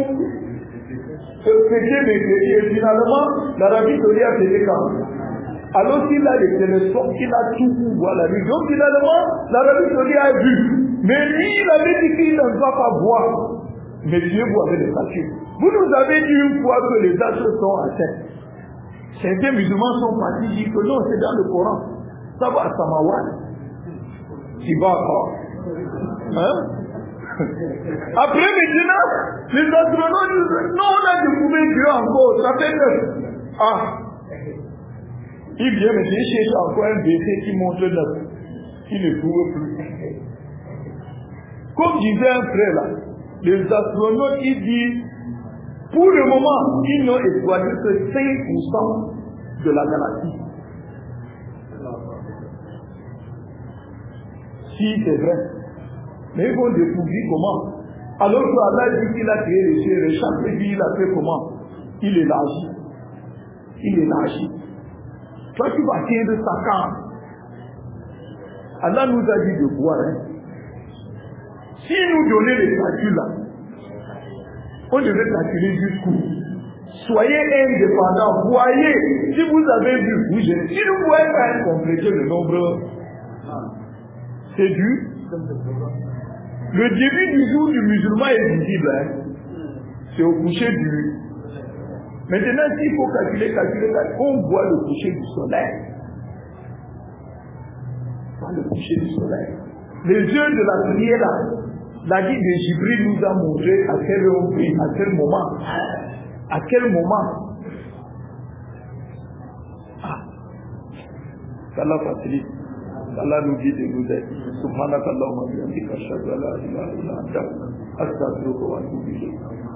fêter mercredi et finalement l'Arabie Saoudite a fêté quand? Alors qu'il a les télescopes, qu'il a tout pour voir la nuit. Donc finalement l'Arabie Saoudite a vu. Mais lui il avait dit qu'il ne va pas voir. Mais Dieu vous avez les calculs. Vous nous avez dit une fois que les astres sont atteints. Certains musulmans sont partis dire que non, c'est dans le Coran. Ça va à Samawan. Tu vas encore. Hein? Après maintenant, les astronautes disent non, on a découvert Dieu encore. Ça fait que. Ah. Il vient me dire, j'ai encore un BC qui montre neuf. Il ne trouve plus. Comme disait un frère là, les astronautes ils disent, pour le moment, ils n'ont exploité que 5% de la galaxie. Si c'est vrai. Mais ils vont découvrir comment. Alors que Allah dit qu'il a créé les cieux, les champs, et puis il a fait comment? Il élargit. Il élargit. Toi tu vas tirer sa carte. Allah nous a dit de boire. Hein. Si nous donnait les calculs là, on devait calculer jusqu'où. Soyez indépendants. Voyez, si vous avez vu, vous gênez. Si nous ne pouvons pas compléter le nombre, c'est dû. Le début du jour du musulman est visible. Hein. C'est au coucher du. Maintenant, s'il faut calculer, on voit le coucher du soleil. On voit le coucher du soleil. Les yeux de la prière là. La vie de Jibril nous a montré à quel moment. À quel moment. Ah. Allah facilite. Allah nous dit de nous aider. Subhanakallahumma wa bihamdika ashhadu an la ilaha illa anta astaghfiruka wa atubu ilayk.